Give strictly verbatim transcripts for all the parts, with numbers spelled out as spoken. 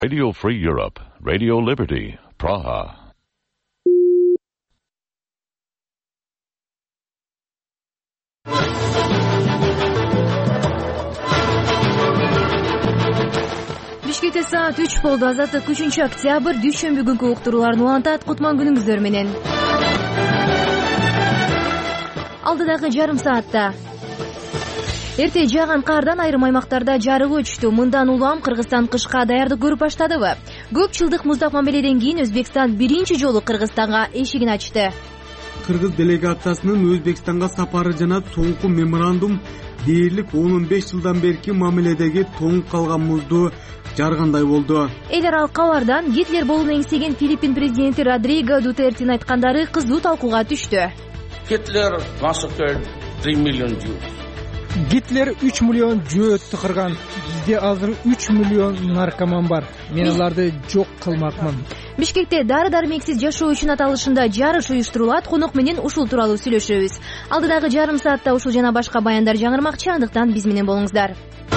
Radio Free Europe, Radio Liberty, Praha. Бишкекте саат үч болду. Азаттык үчүнчү октябрь дүйшөмбү күнкү уктурууларын улантат. Кутман күнүңүздөр менен. Алдыдагы жарым саатта эрте жааган кардан айрым аймактарда жарык өчтү. Мындан улам Кыргызстан кышка даярдык көрүп баштадыбы? Көп жылдык муздак мамиледен кийин Өзбекстан биринчи жолу Кыргызстанга эшигин ачты. Кыргыз делегациясынын Өзбекстанга сапары жана соңку меморандум дээрлик он беш жылдан берки мамиледеги тоңуп калган музду жаргандай болду. Эл аралык кабардан Гитлер болууну эңсеген Филиппин президенти Родриго Дутертинин айткандары кызуу талкууга түштү. Гитлер massacred three million Jews. Гитлер үч миллион жөөттү кырган. Бизде азыр үч миллион наркоман бар. Мен аларды жок кылмакмын. Бишкекте дары-дармексиз жашоо үчүн аталышында жарыш уюштурулат. Конок менен ушул тууралуу сүйлөшөбүз. Алдыдагы жарым саатта ушул жана башка баяндар жаңырмакчы, андыктан биз менен болуңуздар.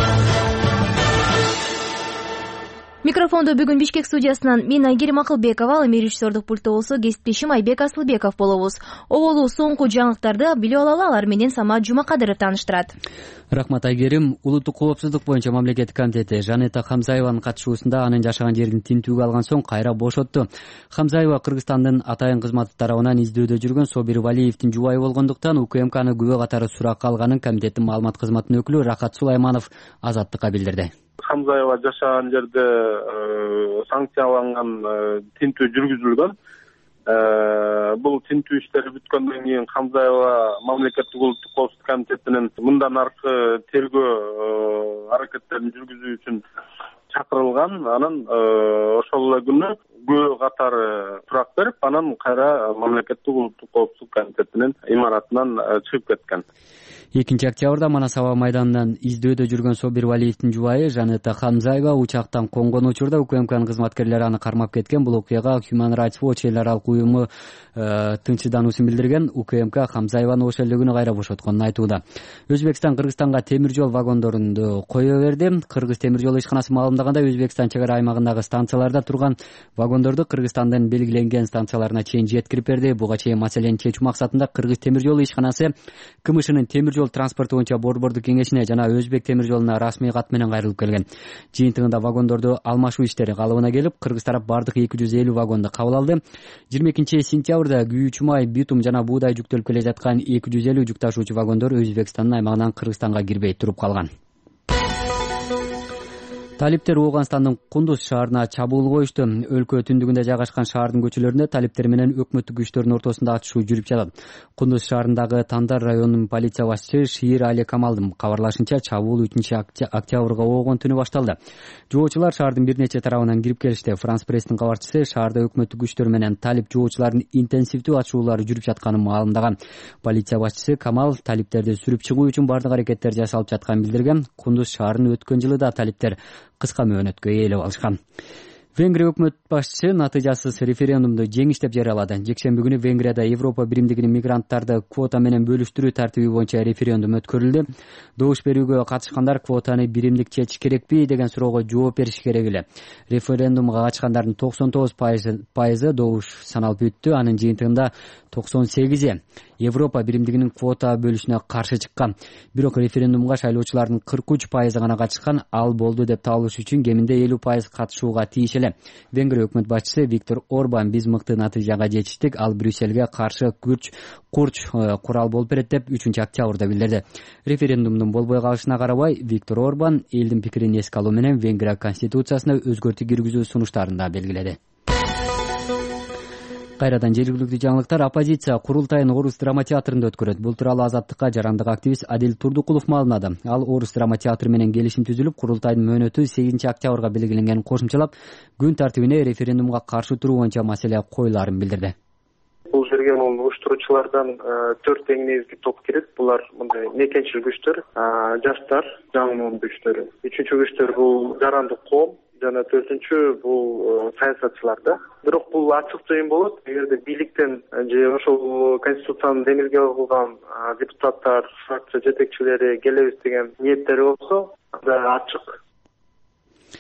Микрофондо бүгүн Бишкек студиясынан мен Айгерим Акылбекова, ал эми режиссердук пультта болсо кесиптешим Айбек Асылбеков болобуз. Оболу соңку жаңылыктарды билип алалы, алар менен Самат Жумакадыров тааныштырат. Рахмат Айгерим. Улуттук коопсуздук боюнча мамлекеттик комитети Жанета Хамзаеванын катышуусунда анын жашаган жерин тинтүүгө алган соң кайра бошотту. Хамзаева Кыргызстандын атайын кызматы тарабынан издөөдө жүргөн Собир Валиевдин жубайы болгондуктан УКМКны күбө катары суракка алганын комитеттин маалымат кызматынын өкүлү Рахат Сулайманов Азаттыкка билдирди. Хамзаева жашаган жерде санкцияланган тинтүү жүргүзүлгөн. Бул тинтүү иштери бүткөндөн кийин Хамзаева мамлекеттик улуттук коопсуздук комитетинин мындан аркы тергөө аракеттерин жүргүзүү үчүн чакырылган. Анан ошол эле күнү күбө катары сурак берип, анан кайра мамлекеттик улуттук коопсуздук комитетинин имаратынан чыгып кеткен. экинчи октябрда Манас аба майданынан издөөдө жүргөн Собир Валиевдин жубайы Жанета Хамзаева учактан конгон учурда УКМКнын кызматкерлери аны кармап кеткен. Бул окуяга Human Rights Watch эл аралык уюму тынчсыздануусун билдирген. УКМК Хамзаеваны ошол эле күнү кайра бошотконун айтууда. Өзбекстан Кыргызстанга темир жол вагондорун кое берди. Кыргыз темир жол ишканасы маалымдаганда Өзбекстан чек ара аймагындагы станцияларда турган вагондорду Кыргызстандын белгиленген станцияларына чейин жеткирип берди. Буга чейин маселени чечүү максатында Кыргыз темир жол ишканасы КМШнын темир жол транспорту боюнча борбордук кеңешине жана Өзбек темир жолуна расмий кат менен кайрылып келген. Жыйынтыгында вагондорду алмашуу иштери калыбына келип, Кыргыз тарап бардык эки жүз элүү вагонду кабыл алды. жыйырма экинчи сентябрда күйүүчү май, битум жана буудай жүктөлүп келе жаткан эки жүз элүү жүк ташуучу вагондор Өзбекстандын аймагынан Кыргызстанга кирбей туруп калган. Талиптер Ооганстандын Кундуз шаарына чабуул коюшту. Өлкө түндүгүндө жайгашкан шаардын көчөлөрүндө талиптер менен өкмөттүк күчтөрдүн ортосунда атышуу жүрүп жатат. Кундуз шаарындагы Тандар районунун полиция башчысы Шиир Али Камалдын кабарлашынча, чабуул үчүнчү октябрга оогон түнү башталды. Жоочулар шаардын бир нече тарабынан кирип келишти. Франс пресстин кабарчысы шаарда өкмөттүк күчтөр менен талип жоочулардын интенсивдүү атышуулары жүрүп жатканын маалымдаган. Полиция башчысы Камал талиптерди сүрүп чыгуу үчүн бардык аракеттер жасалып жатканын билдирген. Кундуз шаарын өткөн жылы да талиптер кыска мөөнөткө ээлеп алышкан. Венгрия өкмөт башчысы натыйжасыз референдумду жеңиш деп жарыялады. Жекшемби күнү Венгрияда Европа биримдигинин мигранттарды квота менен бөлүштүрүү тартиби боюнча референдум өткөрүлдү. Добуш берүүгө катышкандар квотаны биримдик чечиш керекпи деген суроого жооп бериши керек эле. Референдумга катышкандардын токсон тогуз пайызы добуш саналып өттү. Анын жыйынтыгында токсон сегизи Европа биримдигинин квота бөлүшүнө каршы чыккан. Бирок референдумга шайлоочулардын кырк үч пайызы гана катышкан. Ал болду деп табылыш үчүн кеминде элүү пайыз катышууга тийиш эле. Венгрия өкмөт башчысы Виктор Орбан биз мыкты натыйжага жетиштик, ал Брюссельге каршы күч курч курал болуп берет деп үчүнчү октябрда билдирди. Референдумдун болбой калышына карабай, Виктор Орбан элдин пикирин эске алуу менен Венгрия конституциясына өзгөртүү киргизүү сунуштарын да белгиледи. Кайрадан жергиликтүү жаңылыктар. Оппозиция курултайын Орус драма театрында өткөрөт. Бул тууралуу Азаттыкка жарандык активист Адил Турдукулов маалымдады. Ал Орус драма театры менен келишим түзүлүп, курултайдын мөөнөтү сегизинчи октябрга белгиленгенин кошумчалап, күн тартибине референдумга каршы туруу боюнча маселе коюлаарын билдирди. Бул жерге бул уюштуруучулардан төрт эң негизги топ кирет. Булар мындай мекенчил күчтөр, жаштар, жаңы күчтөр. Үчүнчү күчтөр бул жарандык коом жана төртүнчү бул саясатчылар да. Бирок бул ачык жыйын болот. Эгерде бийликтен же ошол конституцияны демилге кылган депутаттар, фракция жетекчилери келебиз деген ниеттери болсо, анда ачык.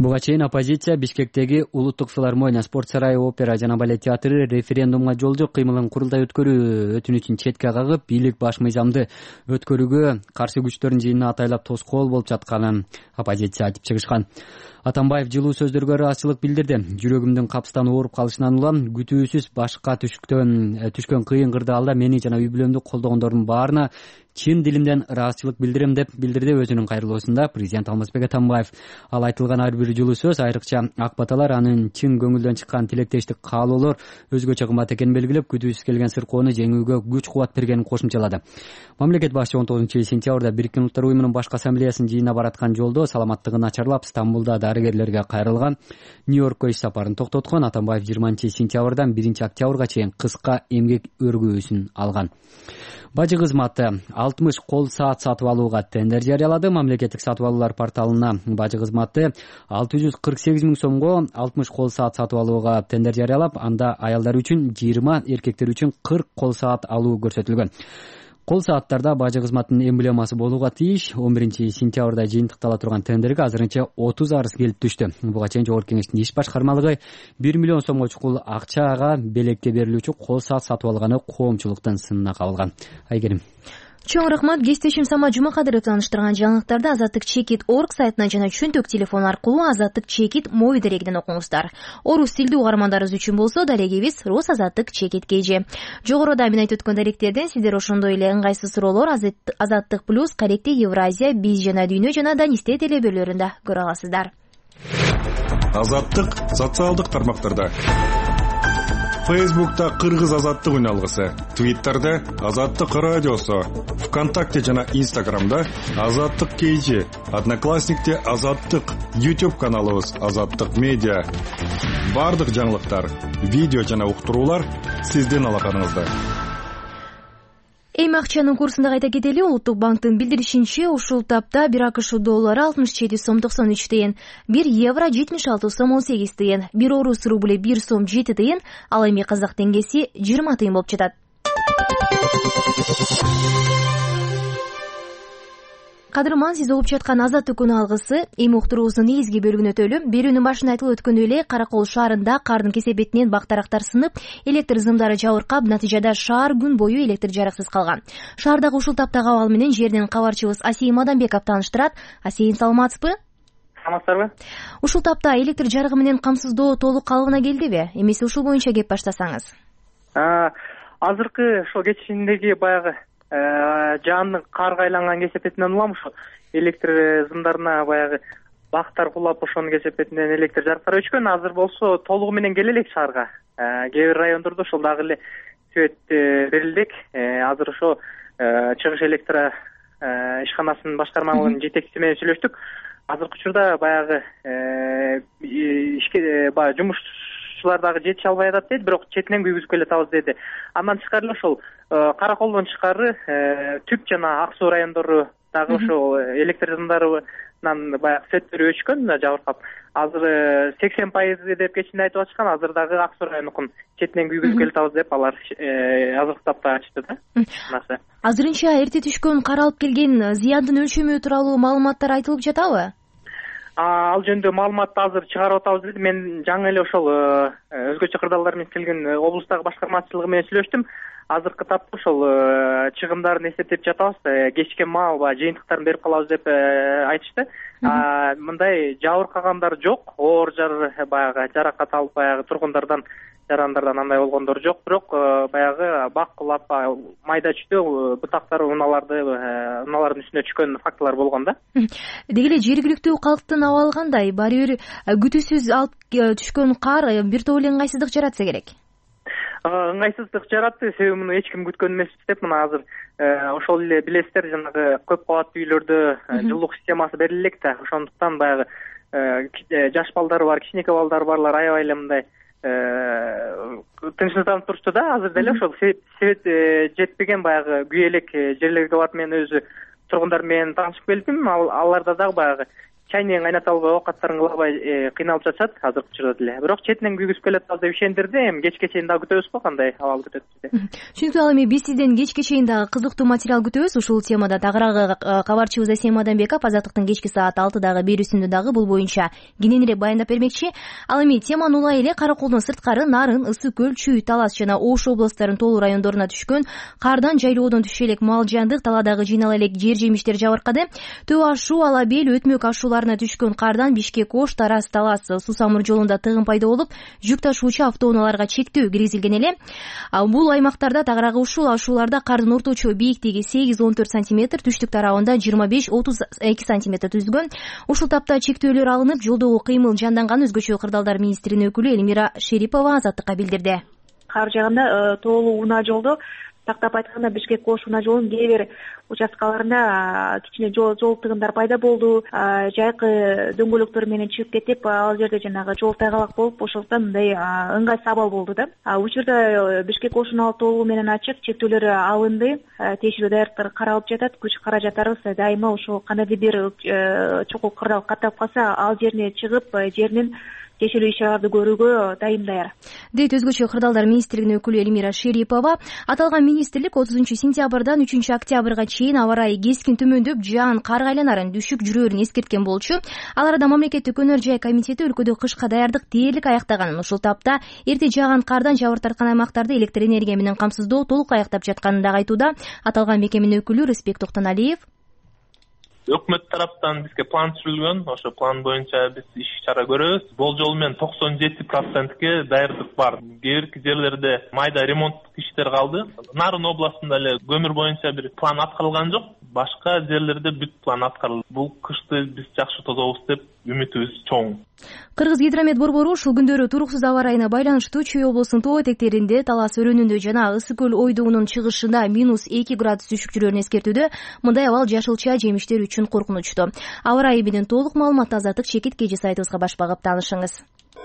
Буга чейин оппозиция Бишкектеги Улуттук филармония, спорт сарайы, опера жана балет театры референдумга жолжу кыймылын курултай өткөрүү өтүнүчүн четке кагып, бийлик баш мыйзамды өткөрүүгө каршы күчтөрдүн жыйынына атайлап тоскоол болуп жатканын оппозиция айтып чыгышкан. Атамбаев жылуу сөздөргө ыраазычылык билдирди. Жүрөгүмдүн капыстан ооруп калышынан улам күтүүсүз башка түшкөн түшкөн кыйын кырдаалда мени жана үй бүлөмдү колдогондордун баарына чын дилимден ыраазычылык билдирем деп билдирди өзүнүн кайрылуусунда президент Алмазбек Атамбаев. Ал айтылган ар бир жылуу сөз, айрыкча ак баталар, анын чын көңүлдөн чыккан тилектештик каалоолор өзгөчө кымбат экенин белгилеп, күтүүсүз келген сыркоону жеңүүгө күч кубат бергенин кошумчалады. Мамлекет башчы он тогузунчу сентябрда Бириккен Улуттар уюмунун башкы ассамблеясынын жыйынына бараткан жолдо саламаттыгы начарлап Стамбулда дарыгерлерге кайрылган, Нью-Йоркко иш сапарын токтоткон. Атамбаев жыйырманчы сентябрдан биринчи октябрга чейин кыска эмгек өргүүсүн алган. Бажы кызматы алтымыш кол саат сатып алууга тендер жарыялады. Мамлекеттик сатып алуулар порталына бажы кызматы алты жүз кырк сегиз миң сомго алтымыш кол саат сатып алууга тендер жарыялап, анда аялдар үчүн жыйырма, эркектер үчүн кырк кол саат алуу көрсөтүлгөн. Кол сааттарда бажы кызматынын эмблемасы болууга тийиш. он биринчи сентябрда жыйынтыктала турган тендерге азырынча отуз арыз келип түштү. Буга чейин Жогорку Кеңештин иш башкармалыгы бир миллион сомго чукул акчага белекке берилүүчү кол саат сатып алганы коомчулуктун сынына кабылган. Айгерим. Чоң рахмат. Кесиптешим Самат Жумакадыров тааныштырган жаңылыктарды азаттык чекит точка орг сайтынан жана чөнтөк телефон аркылуу азаттык чекит моби дарегинен окуңуздар. Орус тилдүү угармандарыбыз үчүн болсо дарегибиз рус азаттык чекит kg. Жогоруда мен айтып өткөн даректерден сиздер ошондой эле ыңгайсыз суроолор азаттык плюс, Каректи, Евразия, Биз жана Дүйнө жана Данисте телебөрлөрүндө көрө аласыздар. Азаттык социалдык тармактарда. Фейсбукта Кыргыз азаттык үн алгысы, Твиттерде Азаттык радиосу, ВКонтакте жана Инстаграмда Азаттык kg, Одноклассникте Азаттык, YouTube каналыбыз Азаттык медиа. Бардык жаңылыктар, видео жана уктуруулар сиздин алаканыңызда. Эми акчанын курсунда кайта кетели. Улуттук банктын билдиришинче, ушул тапта бир АКШ доллары алтымыш жети сом токсон үч тыйын, бир евро жетимиш алты сом он сегиз тыйын, бир орус рубли бир сом жети тыйын, ал эми казак теңгеси жыйырма тыйын болуп жатат. Кадырман, сиз угуп жаткан Азаттык күнү алгысы эми уктуруубуздун негизги бөлүгүнө өтөлү. Берүүнүн башында айтылып өткөндөй эле, Каракол шаарында кардын кесепетинен бактарактар сынып, электр зымдары жабыркап, натыйжада шаар күн бою электр жарыксыз калган. Шаардагы ушул таптагы абал менен жерден кабарчыбыз Асейин Мадамбеков тааныштырат. Асейин, саламатсызбы? Саламатсыздарбы? Ушул тапта электр жарыгы менен камсыздоо толук калыбына келдиби? Эмесе ушул боюнча кеп баштасаңыз. Азыркы ошо кечиндеги баягы жаандын карга айланган кесепетинен улам ушу электр зымдарына баягы бактар кулап, ошонун кесепетинен электр жарыктар өчкөн. Азыр болсо толугу менен келе элек шаарга. Кээ бир райондордо ошол дагы эле свет берилдик. Азыр ошо чыгыш электр ишканасынын башкармалыгынын жетекчиси менен сүйлөштүк. Азыркы учурда баягы ишке баягы жумуш дагы жетише албай атат дейт, бирок четинен күйгүзүп келатабыз деди. Андан тышкары эле ошол Караколдон тышкары Түп жана Ак Суу райондору дагы ошол электр зымдарынан баягы светтери өчкөн, жабыркап. Азыр сексен пайыз деп кечинде айтып атышкан. Азыр дагы Ак Суу районунун четинен күйгүзүп келатабыз деп алар азыркы тапта ачты да. Азырынча эрте түшкөн кар алып келген зыяндын өлчөмү тууралуу маалыматтар айтылып жатабы? Ал жөнүндө маалыматты азыр чыгарып атабыз деди. Мен жаңы эле ошол өзгөчө кырдаалдар менен келген облустагы башкармачылыгы менен сүйлөштүм. Азыркы тапта ошол чыгымдарын эсептеп жатабыз. Кечке маал баягы жыйынтыктарын берип калабыз деп айтышты. Мындай жабыркагандар жок. Оор жар баягы жаракат алып баягы тургундардан, жарандардан андай болгондор жок. Бирок баягы бак кулап, майда чүйдө бутактар, унааларды, унаалардын үстүнө түшкөн фактылар болгон да. Деги эле жергиликтүү калктын абалы кандай? Баары бир күтүүсүз алып түшкөн кар бир топ эле ыңгайсыздык жаратса керек. Ыңгайсыздык жаратты, себеби муну эч ким күткөн эмеспиз деп. Мына азыр ошол эле билесиздер, жанагы көп кабаттуу үйлөрдө жылуулук системасы бериле элек да. Ошондуктан баягы жаш балдары бар, кичинекей балдары барлар аябай эле мындай тынчсызданып турушту да. Азыр деле ошол свет жетпеген баягы күйэлек жерлерге барып мен өзү тургундар менен таанышып келдим. Аларда дагы баягы чайнен кайнатып албай оокаттарын кыла албай кыйналып жатышат азыркы учурда деле. Бирок четинен күйгүзүп келатабыз деп ишендирди. Эми кечке чейин дагы күтөбүзбү, кандай абал күтөт бизди? Түшүнүктүү. Ал эми биз сизден кечке чейин дагы кызыктуу материал күтөбүз ушул темада. Тагыраагы кабарчыбыз Асем Адамбеков Азаттыктын кечки саат алтыдагы берүүсүндө дагы бул боюнча кененирээк баяндап бермекчи. Ал эми теманы улай эле Караколдун сырткары Нарын, Ысык көл, Чүй, Талас жана Ош областтарынын толуу райондоруна түшкөн кардан жайлоодон түшө элек мал жандык, таладагы жыйнала элек жер жемиштер жабыркады. Төө ашуу, Ала бел, Өтмөк ашууларына түшкөн кардан Бишкек, Ош, Тараз, Талас суу самыр жолунда тыгын пайда болуп, жүк ташуучу автоунааларга чектөө киргизилген эле. Бул аймактарда тагыраагы ушул ашууларда кардын орточо бийиктиги сегиз он төрт сантиметр, түштүк тарабында жыйырма беш отуз эки сантиметр түзүлгөн. Ушул тапта чектөөлөр алынып, жолдогу кыймыл жанданган. Өзгөчө кырдаалдар министринин өкүлү Элмира Шерипова Азаттыкка билдирди. Кар жагында тоолуу унаа жолдо, тактап айтканда Бишкек Ош унаа жолунун кээ бир участкаларында кичине жол жол тыгындар пайда болду. Жайкы дөңгөлөктөр менен чыгып кетип, ал жерде жанагы жол тайгалак болуп, ошондон мындай ыңгайсыз абал болду да. Учурда Бишкек Ош унаа толуу менен ачык, чектөөлөр алынды, тиешелүү даярдыктар каралып жатат. Күч каражаттарыбыз дайыма ошол кандайдыр бир чокул кырдаал каттап калса, ал жерине чыгып, жеринин тиешелүү иш-чараларды көрүүгө дайым даяр, дейт өзгөчө кырдаалдар министрлигинин өкүлү Элмира Шерипова. Аталган министрлик отузунчу сентябрдан үчүнчү октябрга чейин аба ырайы кескин төмөндөп, жаан карга айланарын, дүшүк жүрөөрүн эскерткен болчу. Ал арада мамлекеттик өнөр жай комитети өлкөдө кышка даярдык дээрлик аяктаган. Ушул тапта эрте жааган кардан жабыр тарткан аймактарды электр энергия менен камсыздоо толук аяктап жатканын дагы айтууда. Аталган мекеменин өкүлү Рыспек Токтоналиев өкмөт тараптан бизге план түзүлгөн. Ошо план боюнча биз иш-чара көрөбүз. Болжол менен токсон жети процентке даярдык бар. Кээ бир жерлерде майда ремонттук иштер калды. Нарын областында эле көмүр боюнча бир план аткарылган жок. Башка жерлерде бүт план аткарылды. Бул кышты биз жакшы тозобуз деп үмүтүбүз чоң. Кыргыз гидромет борбору ушул күндөрү туруксуз аба ырайына байланыштуу Чүй облусунун тоо этектеринде, Талас өрөөнүндө жана Ысык көл ойдугунун чыгышында минус эки градус түшүк жүрөөрүн эскертүүдө. Мындай абал жашылча жемиштер үчүн коркунучтуу. Аба ырайы менен толук маалыматты Азаттык Чекит кежи сайтыбызга баш багып таанышыңыз.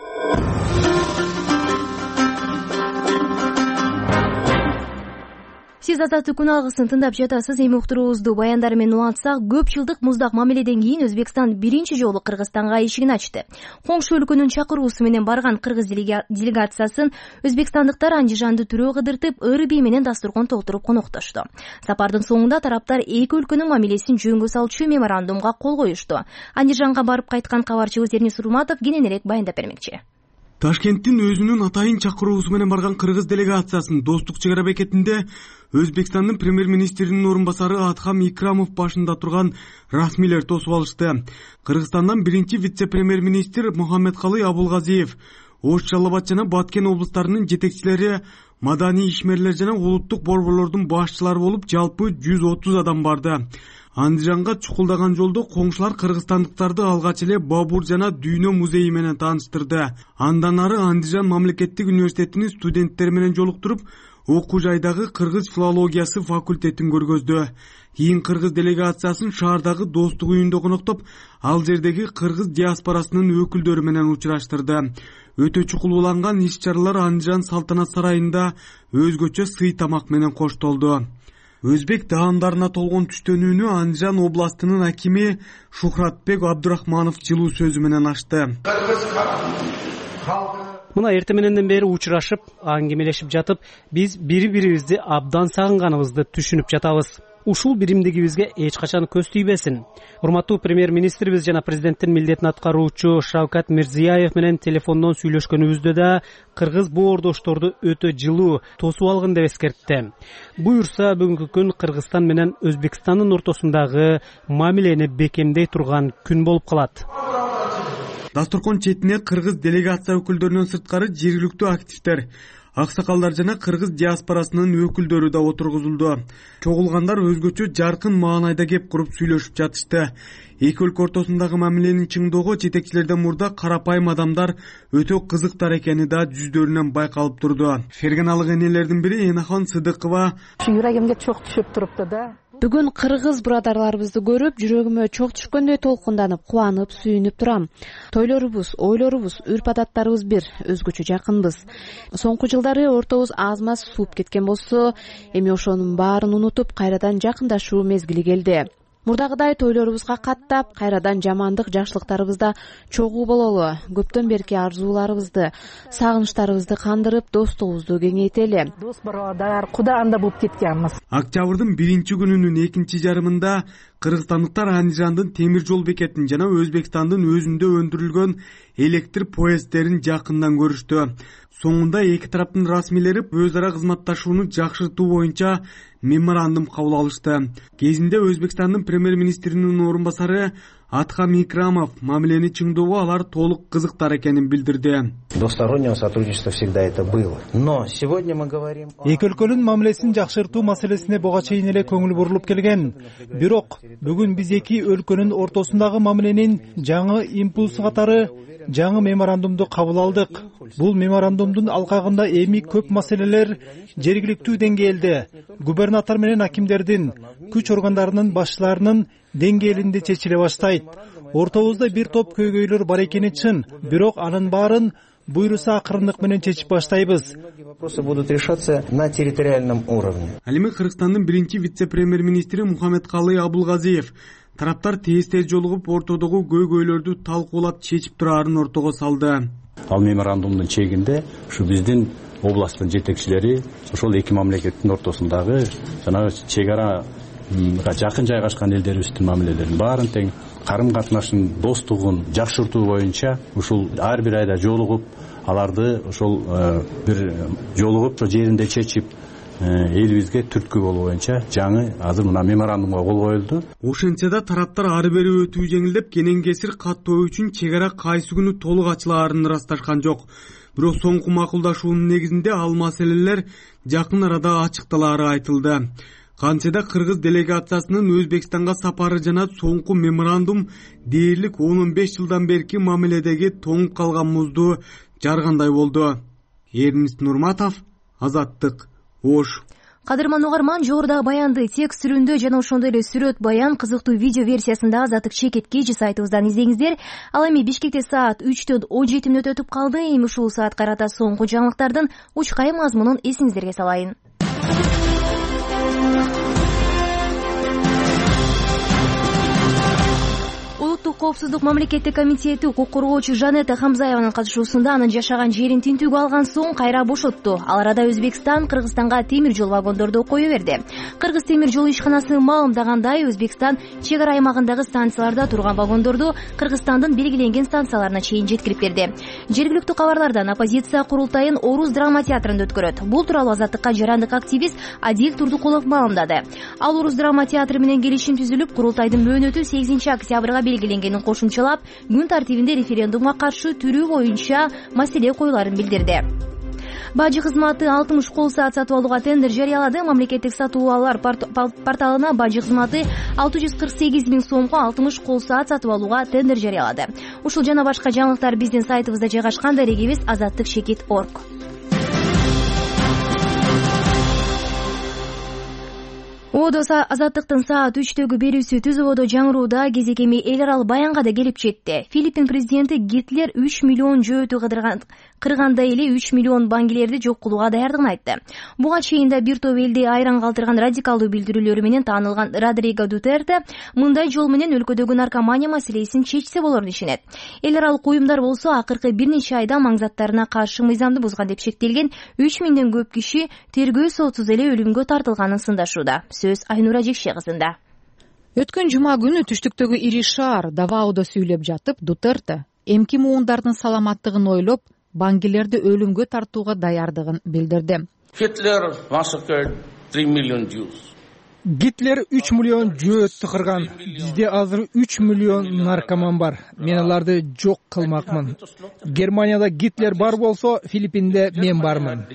Сиз Азаттык күн алгысын тыңдап жатасыз. Эми уктуруубузду баяндары менен улантсак, көп жылдык муздак мамиледен кийин Өзбекстан биринчи жолу Кыргызстанга эшигин ачты. Коңшу өлкөнүн чакыруусу менен барган кыргыз делегациясын өзбекстандыктар Андижанды түрөө кыдыртып, ыры бий менен дастуркан толтуруп коноктошту. Сапардын соңунда тараптар эки өлкөнүн мамилесин жөнгө салчу меморандумга кол коюшту. Андижанга барып кайткан кабарчыбыз Эрнис Урматов кененирээк баяндап бермекчи. Ташкенттин өзүнүн атайын чакыруусу менен барган кыргыз делегациясын Достук чек ара бекетинде Өзбекстандын премьер-министринин орун басары Адхам Икрамов башында турган расмийлер тосуп алышты. Кыргызстандан биринчи вице-премьер-министр Мухаммедкалый Абулгазиев, Ош, Жалал Абад жана Баткен облустарынын жетекчилери, маданий ишмерлер жана улуттук борборлордун башчылары болуп, жалпы жүз отуз адам барды. Андижанга чукулдаган жолдо коңшулар кыргызстандыктарды алгач эле Бабур жана Дүйнө музейи менен тааныштырды. Андан ары Андижан мамлекеттик университетинин студенттери менен жолуктуруп, окуу жайдагы кыргыз филологиясы факультетин көргөздү. Кийин кыргыз делегациясын шаардагы Достук үйүндө коноктоп, ал жердеги кыргыз диаспорасынын өкүлдөрү менен учураштырды. Өтө чукулууланган иш-чаралар Андижан салтанат сарайында өзгөчө сый тамак менен коштолду. Өзбек даандарына толгон түштөнүүнү Андижан областынын акими Шухратбек Абдурахманов жылуу сөзү менен ачты. Мына эрте мененден бери учурашып, аңгемелешип жатып, биз бири-бирибизди абдан сагынганыбызды түшүнүп жатабыз. Ушул биримдигибизге эч качан көз тийбесин. Урматтуу премьер-министрибиз жана президенттин милдетин аткаруучу Шавкат Мирзиёев менен телефондон сүйлөшкөнүбүздө да кыргыз боордошторду өтө жылуу тосуп алгын деп эскертти. Буюрса, бүгүнкү күн Кыргызстан менен Өзбекстандын ортосундагы мамилени бекемдей турган күн болуп калат. Дастуркан четине кыргыз делегация өкүлдөрүнөн сырткары жергиликтүү активдер, аксакалдар жана кыргыз диаспорасынын өкүлдөрү да отургузулду. Чогулгандар өзгөчө жаркын маанайда кеп куруп сүйлөшүп жатышты. Эки өлкө ортосундагы мамиленин чыңдоого жетекчилерден мурда карапайым адамдар өтө кызыктар экени да жүздөрүнөн байкалып турду. Ферганалык энелердин бири Энахон Сыдыкова: "Жүрөгүмгө чок түшүп турупту да. Бүгүн кыргыз бурадарларыбызды көрүп, жүрөгүмө чок түшкөндөй толкунданып, кубанып, сүйүнүп турам. Тойлорубуз, ойлорубуз, үрп-адаттарыбыз бир, өзгөчө жакынбыз. Соңку жылдары ортобуз аз-маз сууп кеткен болсо, эми ошонун баарын унутуп, кайрадан жакындашуу мезгили келди. мурдагыдай тойлорубузга каттап кайрадан жамандык жакшылыктарыбызда чогуу бололу, көптөн берки арзууларыбызды, сагынычтарыбызды кандырып, достугубузду кеңейтели. Дос барадар куда анда болуп кеткенбиз. Октябрдын биринчи күнүнүн экинчи жарымында кыргызстандыктар Андижандын темир жол бекетин жана Өзбекстандын өзүндө өндүрүлгөн электр поезддерин жакындан көрүштү. Соңунда эки тараптын расмийлери өз ара кызматташууну жакшыртуу боюнча меморандум кабыл алышты. Кезинде Өзбекстандын премьер-министринин орун басары Атхам Икрамов мамилени чыңдоого алар толук кызыктар экенин билдирди. Двустороннего сотрудничества всегда это было. Но сегодня мы говорим о... Эки өлкөнүн мамилесин жакшыртуу маселесине буга чейин эле көңүл бурулуп келген. Бирок бүгүн биз эки өлкөнүн ортосундагы мамиленин жаңы импульсу катары жаңы меморандумду кабыл алдык. Бул меморандумдун алкагында эми көп маселелер жергиликтүү деңгээлде губернатор менен акимдердин, күч органдарынын башчыларынын деңгээлинде чечиле баштайт. Ортобузда бир топ көйгөйлөр бар экени чын, бирок анын баарын буйруса акырындык менен чечип баштайбыз. Вопросы будут решаться на территориальном уровне. Ал эми Кыргызстандын биринчи вице-премьер-министри Мухаммедкалый Абулгазиев тараптар тез-тез жолугуп ортодогу көйгөйлөрдү талкуулап чечип турарын ортого салды. Ал меморандумдун чегинде ушу биздин областтын жетекчилери ошол эки мамлекеттин ортосундагы жанагы чек арага жакын жайгашкан элдерибиздин мамилелерин баарын тең карым катнашын, достугун жакшыртуу боюнча ушул ар бир айда жолугуп, аларды ошол бир жолугуп жеринде чечип, элибизге түрткү болуу боюнча жаңы азыр мына меморандумга кол коюлду. Ошентсе да тараптар ары бери өтүү жеңилдеп, кенен кесир каттоо үчүн чек ара кайсы күнү толук ачылаарын ырасташкан жок. Бирок соңку макулдашуунун негизинде ал маселелер жакын арада ачыкталаары айтылды. Кантсе да кыргыз делегациясынын Өзбекстанга сапары жана соңку меморандум дээрлик он он беш жылдан берки мамиледеги тоңуп калган музду жаргандай болду. Эрнис Нурматов, Азаттык, Ош. Кадырман угарман, жогорудагы баянды текст түрүндө жана ошондой эле сүрөт баян кызыктуу видео версиясында Азаттык чекетки сайтыбыздан издеңиздер. Ал эми Бишкекте саат үчтөн он жети мүнөт өтүп калды. Эми ушул саат карата соңку жаңылыктардын учкай мазмунун эсиңиздерге салайын. Улуттук коопсуздук мамлекеттик комитети укук коргоочу Жанета Хамзаеванын катышуусунда анын жашаган жерин тинтүүгө алган соң кайра бошотту. Ал арада Өзбекстан Кыргызстанга темир жол вагондорду кое берди. Кыргыз темир жол ишканасы маалымдагандай, Өзбекстан чек ара аймагындагы станцияларда турган вагондорду Кыргызстандын белгиленген станцияларына чейин жеткирип берди. Жергиликтүү кабарлардан оппозиция курултайын Орус драма театрында өткөрөт. Бул тууралуу Азаттыкка жарандык активист Адил Турдукулов маалымдады. Ал Орус драма театры менен келишим түзүлүп, курултайдын мөөнөтү сегизинчи октябрга белгиленгенин кошумчалап, күн тартибинде референдумга каршы түрүү боюнча маселе коюларын билдирди. Бажы кызматы алтымыш кол саат сатып алууга тендер жарыялады. Мамлекеттик сатуу алуулар порталына бажы кызматы алты жүз кырк сегиз миң сомго алтымыш кол саат сатып алууга тендер жарыялады. Ушул жана башка жаңылыктар биздин сайтыбызда жайгашкан, дарегибиз азаттык чекит точка орг. Одо Азаттыктын саат үчтөгү берүүсү түз ободо жаңырууда кезекеми эл аралык баянга да келип жетти. Филиппин президенти Гитлер үч миллион жөөтү кырганда эле үч миллион баңгилерди жок кылууга даярдыгын айтты. Буга чейин да бир топ элди айран калтырган радикалдуу билдирүүлөрү менен таанылган Родриго Дутерте мындай жол менен өлкөдөгү наркомания маселесин чечсе болорун ишенет. Эл аралык уюмдар болсо акыркы бир нече айда маңзаттарына каршы мыйзамды бузган деп шектелген үч миңден көп киши тергөө сотсуз эле өлүмгө тартылганын сындашууда. Сөз Айнура Жекше кызында. Өткөн жума күнү түштүктөгү ири шаар Даваодо сүйлөп жатып, Дутерте эмки муундардын саламаттыгын ойлоп, баңгилерди өлүмгө тартууга даярдыгын билдирди. Hitler massacred three million Jews. Гитлер үч миллион жөөттү кырган. Бизде азыр үч миллион наркоман бар. Мен аларды жок кылмакмын. Германияда Гитлер бар болсо, Филиппинде мен бармын.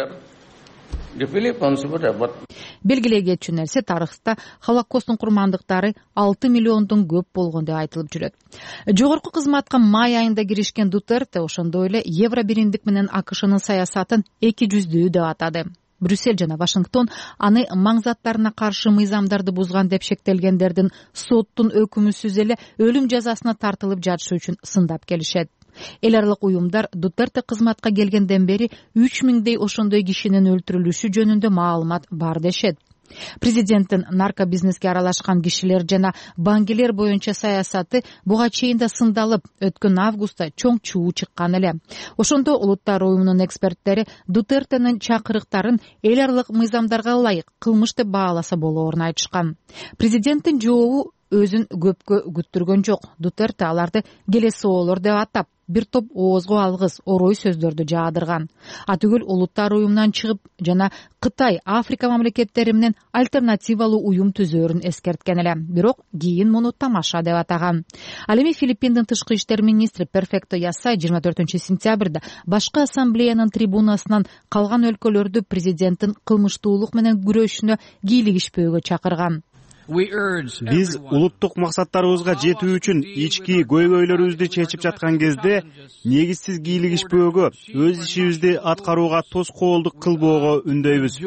Белгилей кетчү нерсе, тарыхта Холокосттун курмандыктары алты миллиондон көп болгон деп айтылып жүрөт. Жогорку кызматка май айында киришкен Дутерте ошондой эле евро биримдик менен АКШнын саясатын эки жүздүү деп атады. Брюссель жана Вашингтон аны маңзаттарына каршы мыйзамдарды бузган деп шектелгендердин соттун өкүмүсүз эле өлүм жазасына тартылып жатышы үчүн сындап келишет. Эл аралык уюмдар Дутерте кызматка келгенден бери үч миңдей ошондой кишинин өлтүрүлүшү жөнүндө маалымат бар дешет. Президенттин наркобизнеске аралашкан кишилер жана баңгилер боюнча саясаты буга чейин да сындалып, өткөн августта чоң чуу чыккан эле. Ошондо Улуттар уюмунун эксперттери Дутертенин чакырыктарын эл аралык мыйзамдарга ылайык кылмыш деп бааласа болоорун айтышкан. Президенттин жообу өзүн көпкө күттүргөн жок. Дутерте аларды келесоолор деп атап, бир топ оозго алгыс, орой сөздөрдү жаадырган. Атүгүл Улуттар уюмунан чыгып жана Кытай, Африка мамлекеттери менен альтернативалуу уюм түзөөрүн эскерткен эле. Бирок кийин муну тамаша деп атаган. Ал эми Филиппиндин тышкы иштер министри Перфекто Ясай жыйырма төртүнчү сентябрда башкы ассамблеянын трибунасынан калган өлкөлөрдү президенттин кылмыштуулук менен күрөшүнө кийлигишпөөгө чакырган. Биз улуттук максаттарыбызга жетүү үчүн ички көйгөйлөрүбүздү чечип жаткан кезде негизсиз кийлигишпөөгө, өз ишибизди аткарууга тоскоолдук кылбоого үндөйбүз.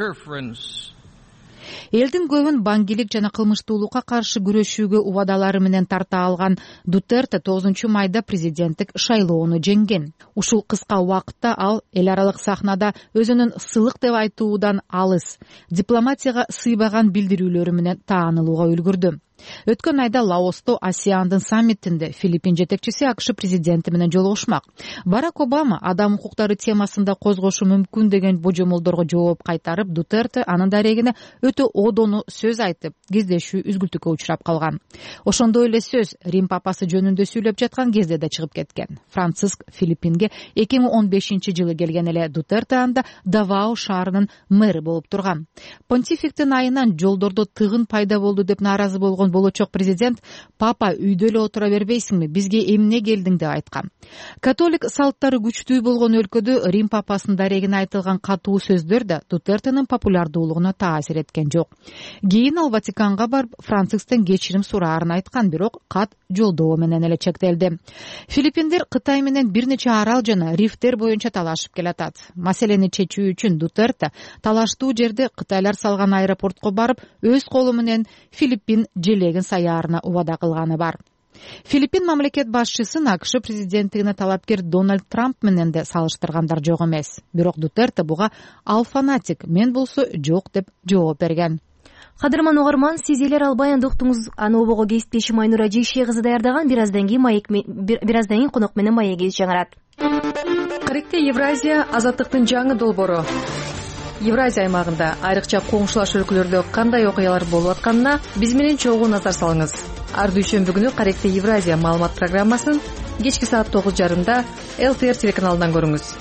Элдин көбүн баңгилик жана кылмыштуулукка каршы күрөшүүгө убадалары менен тарта алган Дутерте тогузунчу майда президенттик шайлоону жеңген. Ушул кыска убакытта ал эл аралык сахнада өзүнүн сылык деп айтуудан алыс, дипломатияга сыйбаган билдирүүлөрү менен таанылууга үлгүрдү. Өткөн айда Лаосто Асиандын саммитинде Филиппин жетекчиси АКШ президенти менен жолугушмак. Барак Обама адам укуктары темасында козгошу мүмкүн деген божомолдорго жооп кайтарып, Дутерте анын дарегине өтө одону сөз айтып, кездешүү үзгүлтүккө учурап калган. Ошондой эле сөз Рим папасы жөнүндө сүйлөп жаткан кезде да чыгып кеткен. Франциск Филиппинге эки миң он бешинчи жылы келген эле. Дутерте анда Давао шаарынын мэри болуп турган. Понтификтин айынан жолдордо тыгын пайда болду деп нааразы болгон болочок президент папа үйдө эле отура бербейсиңби, бизге эмне келдиң деп айткан. Католик салттары күчтүү болгон өлкөдө Рим папасынын дарегине айтылган катуу сөздөр да Дутертенин популярдуулугуна таасир эткен жок. Кийин ал Ватиканга барып Францисктен кечирим сураарын айткан, бирок кат жолдоо менен эле чектелди. Филиппиндер Кытай менен бир нече арал жана рифтер боюнча талашып келатат. Маселени чечүү үчүн Дутерте талаштуу жерде Кытайлар салган аэропортко барып, өз колу менен Филиппин желегин саярына убада кылганы бар. Филиппин мамлекет башчысын АКШ президенттигине талапкер Дональд Трамп менен де салыштыргандар жок эмес. Бирок Дутерте буга ал фанатик, мен болсо жок деп жооп берген. Кадырман угарман, сиз элер албай уктуңуз. Аны обого кесиптешим Айнура Жейше кызы даярдаган. Бир аздан кийин маек бир аздан кийин конок менен маегибиз жаңырат. Каректе Евразия азаттыктын жаңы долбоору. Евразия аймагында айрыкча коңшулаш өлкөлөрдө кандай окуялар болуп атканына биз менен чогуу назар салыңыз. Ар дүйшөмбү күнү Каректе Евразия маалымат программасын кечки саат тогуз жарымда эл ти эр телеканалынан көрүңүз.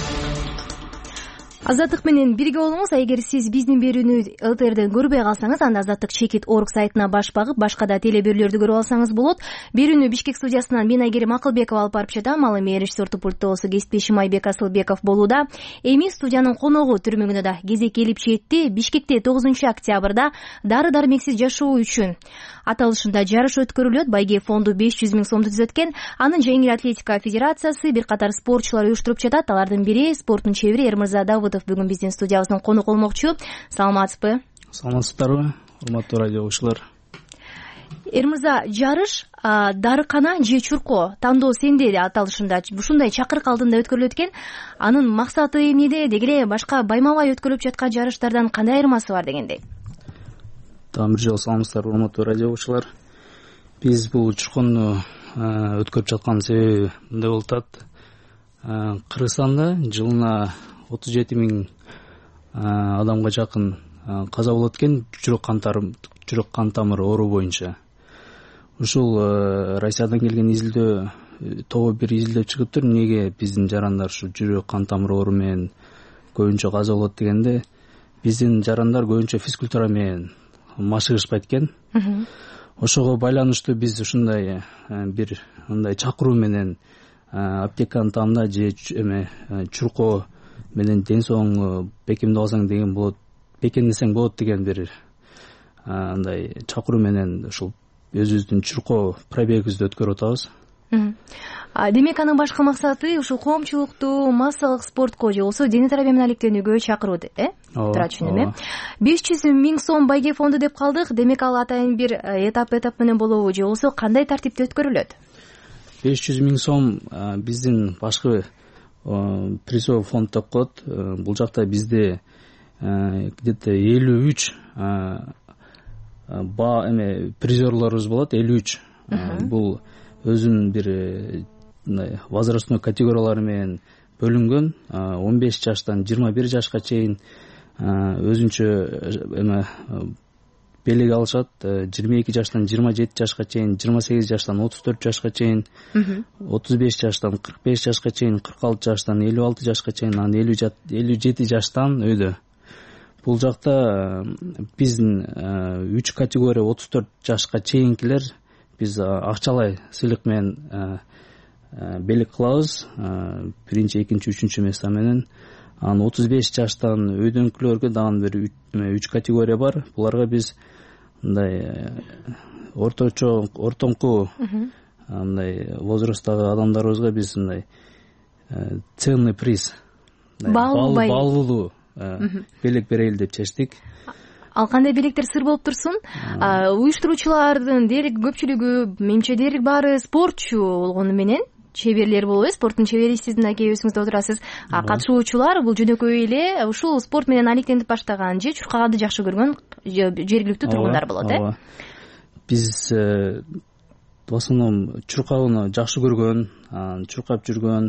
Азаттык менен бирге болуңуз. Эгер сиз биздин берүүнү эл ти эрден көрбөй калсаңыз, анда Азаттык чекит орг сайтына баш багып, башка да телеберүүлөрдү көрүп алсаңыз болот. Берүүнү Бишкек студиясынан мен Айгерим Акылбекова алып барып жатам. Ал эми режиссердук пультта болсо кесиптешим Айбек Асылбеков болууда. Эми студиянын коногу түрмөгүнө да кезек келип жетти. Бишкекте тогузунчу октябрда дары дармексиз жашоо үчүн аталышында жарыш өткөрүлөт. Байге фонду беш жүз миң сомду түзөткөн. Анын жеңил атлетика федерациясы бир катар спортчулар уюштуруп жатат. Алардын бири спорттун чебери Эрмырза Давыдов бүгүн биздин студиябыздын конок болмокчу. Саламатсызбы? Саламатсыздарбы, урматтуу радио угуучулар? Эрмырза, жарыш дарыкана же чурко тандоо сенде аталышында ушундай чакырык алдында өткөрүлөт экен. Анын максаты эмнеде? Деги эле башка байма-бай өткөрүлүп жаткан жарыштардан кандай айырмасы бар дегендей? Дагы бир жолу саламатсыздарбы, урматтуу радио угуучулар? Биз бул чуркону өткөрүп жаткан себеби мындай болуп атат. Кыргызстанда жылына отуз жети миң адамга жакын каза болот экен жүрөк кан жүрөк кан тамыры оору боюнча. Ушул Россиядан келген изилдөө тобу бир изилдөө чыгыптыр. Эмнеге биздин жарандар ушу жүрөк кан тамыры оору менен көбүнчө каза болот дегенде, биздин жарандар көбүнчө физкультура менен машыгышпайт экен. Ошого байланыштуу биз ушундай бир мындай чакыруу менен аптеканын таамында же эме чурко менен ден соң бекемдеп алсаң деген болот, бекемдесең болот деген бир андай чакыруу менен ушул өзүбүздүн чурко пробегибизди өткөрүп атабыз. Демек анын башкы максаты ушул коомчулукту массалык спортко же болбосо дене тарбия менен алектенүүгө чакыруу, э? Туура түшүндүм, э? беш жүз миң сом байге фонду деп калдык. Демек ал атайын бир этап этап менен болобу же болбосо кандай тартипте өткөрүлөт? беш жүз миң сом биздин башкы призовый фонд деп коет. Бул жакта бизде где то элүү үч баа эме призерлорубуз болот, элүү үч. Бул өзүнүн бир мындай возрастной категориялары менен бөлүнгөн. он беш жаштан жыйырма бир жашка чейин өзүнчө эме белек алышат. жыйырма эки жаштан жыйырма жети жашка чейин, жыйырма сегиз жаштан отуз төрт жашка чейин, отуз беш жаштан кырк беш жашка чейин, кырк алты жаштан элүү алты жашка чейин, анан элүү жети жаштан өйдө. Бул жакта биздин үч категория отуз төрт жашка чейинкилер биз акчалай сыйлык менен белек кылабыз. Биринчи, экинчи, үчүнчү места менен. Анан отуз беш жаштан өйдөнкүлөргө дагы бир үч категория бар. Буларга биз мындай орточо, ортоңку мындай возрасттагы адамдарыбызга биз мындай ценный приз, баалуулуу белек берели деп чечтик. Ал кандай белектер сыр болуп турсун? Уюштуруучулардын дээрлик көпчүлүгү, менимче дээрлик баары спортчу болгону менен чеберлер болобу, спорттун чебери сиздин аке өзүңүз да отурасыз. Катышуучулар бул жөнөкөй эле ушул спорт менен алектенип баштаган же чуркаганды жакшы көргөн жергиликтүү тургундар болот, э? Биз в основном чуркауну жакшы көргөн, чуркап жүргөн,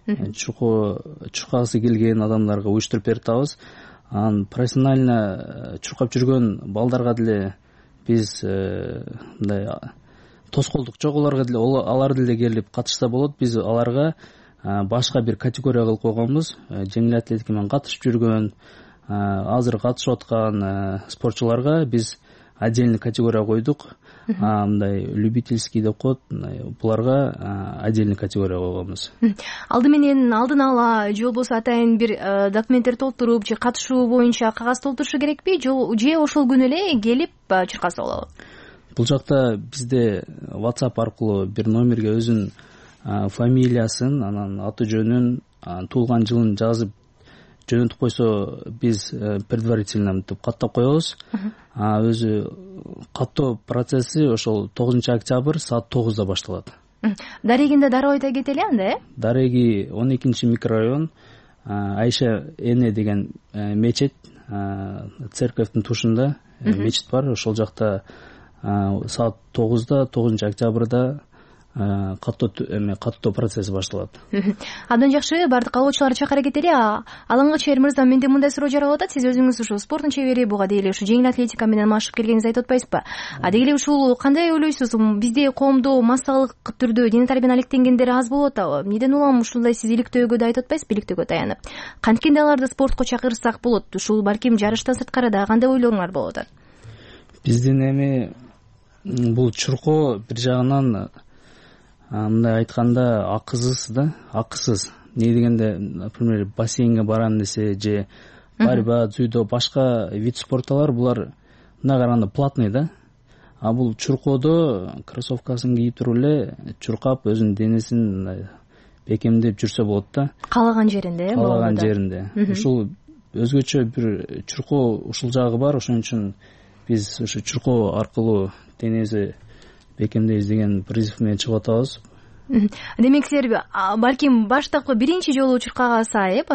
чуркагысы келген адамдарга уюштуруп берип атабыз. Анан профессионально чуркап жүргөн балдарга деле биз мындай тоскоолдук жок, аларга деле алар деле келип катышса болот. Биз аларга башка бир категория кылып койгонбуз. Жеңил атлетика менен катышып жүргөн, азыр катышып аткан спортчуларга биз отдельный категория койдук. Мындай любительский деп коет, буларга отдельный категория койгонбуз. Алды менен алдын ала же болбосо атайын бир документтер толтуруп же катышуу боюнча кагаз толтурушу керекпи, же ошол күнү эле келип чуркаса болобу? Бул жакта бизде WhatsApp аркылуу бир номерге өзүнүн фамилиясын, анан аты жөнүн, туулган жылын жазып жөнөтүп койсо биз предварительно деп каттап коебуз. Өзү каттоо процесси ошол тогузунчу октябрь саат тогузда башталат. Дарегинде дароо айта кетели анда, э? Дареги он экинчи микрорайон, Айша Эне деген мечит, церковдун тушунда мечит бар. Ошол жакта саат тогузда тогузунчу октябрда каттоо эме каттоо процесси башталат. Абдан жакшы, бардык кабылчуларды чакыра кетели. Алаңга чейин мырза, менде мындай суроо жаралып атат. Сиз өзүңүз ушу спорттун чебери, буга дейли ушу жеңил атлетика менен машык келгениңизди айтып атпайсызбы? А деги эле ушул кандай ойлойсуз? Бизде коомдо массалык түрдө дене тарбияны алектенгендер аз болуп атабы? Эмнеден улам ушундай сиз иликтөөгө да айтып атпайсызбы, иликтөөгө таянып? Канткенде аларды спортко чакырсак болот? Ушул балким жарыштан сырткары да кандай ойлоруңар болуп атат? Биздин эми бул чуркоо бир жагынан мындай айтканда акысыз да, акысыз. Не дегенде, например, бассейнге барам десе же борьба, дзюдо, башка вид спортталар булар мына караганда платный да. А бул чуркоодо кроссовкасын кийип туруп эле чуркап өзүнүн денесин бекемдеп жүрсө болот да. Каалаган жеринде, э? Каалаган жеринде. Ушул өзгөчө бир чуркоо ушул жагы бар. Ошон үчүн биз ушу чуркоо аркылуу денеси бекемдейбиз деген призыв менен чыгып атабыз. Демек силер балким баштапкы биринчи жолу чуркагаса, э,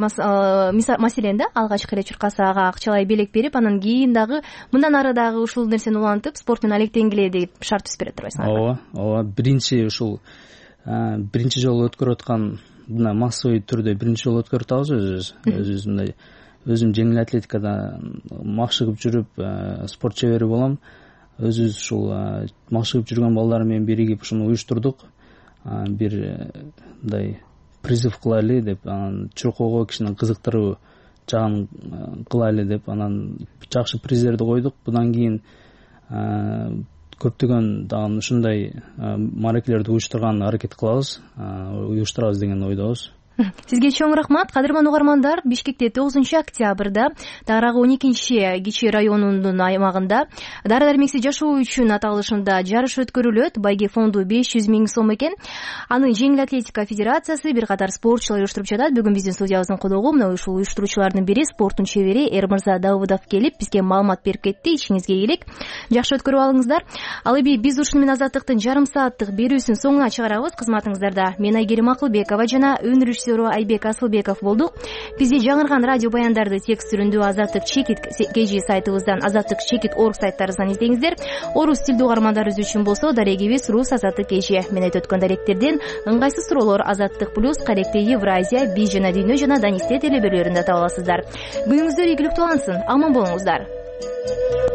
маселен да, алгачкы эле чуркасага акчалай белек берип, анан кийин дагы мындан ары дагы ушул нерсени улантып, спорт менен алектенгиле деп шарт түзүп берет турбайсыңарбы? Ооба, ооба. Биринчи ушул биринчи жолу өткөрүп аткан мына массовый түрдө биринчи жолу өткөрүп атабыз өзүбүз. Өзүбүз мындай өзүм жеңил атлетикада машыгып жүрүп спорт чебери болом. Өзүбүз ушул машыгып жүргөн балдар менен биригип ушуну уюштурдук. Бир мындай призыв кылайлы деп, анан чуркоого кишинин кызыктыруу жагын кылайлы деп, анан жакшы приздерди койдук. Будан кийин көптөгөн дагы ушундай мааракелерди уюштурганга аракет кылабыз, уюштурабыз деген ойдобуз. Сизге чоң рахмат. Кадырман угармандар, Бишкекте тогузунчу октябрда дагы он экинчи Кичи районунун аймагында дары дармексиз жашоо үчүн аталышында жарыш өткөрүлөт. Байге фонду беш жүз миң сом экен. Аны Жеңил атлетика федерациясы бир катар спортчулар уюштуруп жатат. Бүгүн биздин студиябыздын коногу мына ушул уюштуруучулардын бири, спорттун чебери Эрмырза Давыдов келип бизге маалымат берип кетти. Ишиңизге ийгилик. Жакшы өткөрүп алыңыздар. Ал эми биз ушуну менен Азаттыктын жарым сааттык берүүсүн соңуна чыгарабыз. Кызматыңыздарда мен Айгерим Акылбекова жана өнүрүш режиссеру Айбек Асылбеков болдук. Бизде жаңырган радио баяндарды текст түрүндө Азаттык чекит кежи сайтыбыздан, Азаттык чекит орг сайттарыбыздан издеңиздер. Орус тилдүү угармандарыбыз үчүн болсо дарегибиз рус Азаттык кежи. Менет өткөн даректерден ыңгайсыз суроолор Азаттык плюс, Каректе Евразия, Би жана Дүйнө жана Данисте телебөрлөрүндө таба аласыздар. Күнүңүздөр ийгиликтүү улансын. Аман болуңуздар.